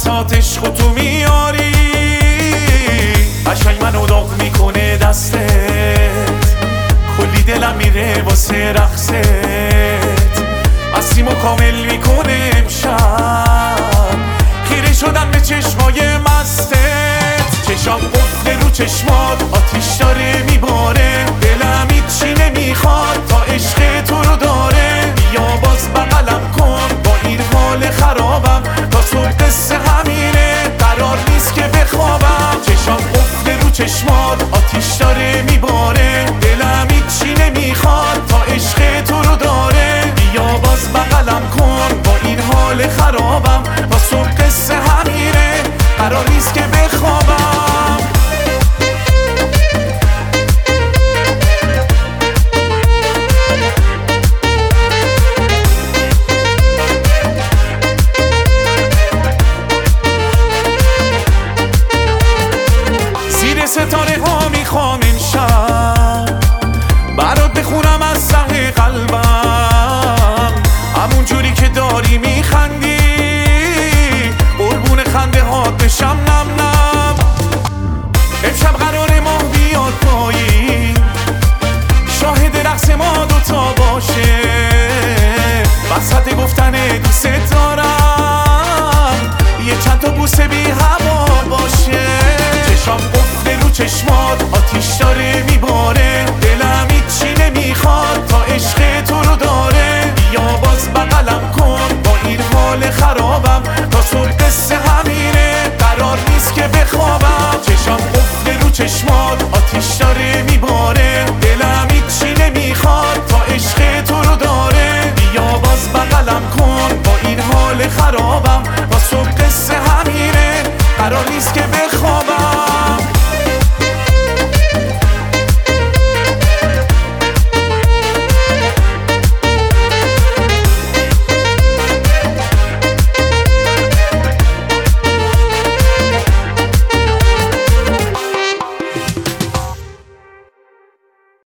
وسط عشق تو میاری، قشنگ منو داغ میکنه دستت، کلی دلم میره واسه رقصت، مسیمو کامل میکنه امشب، خیره شدم به چشمای مستت، چشم قفل رو چشمات آتیش داره میباره، دلم هیچی نمیخواد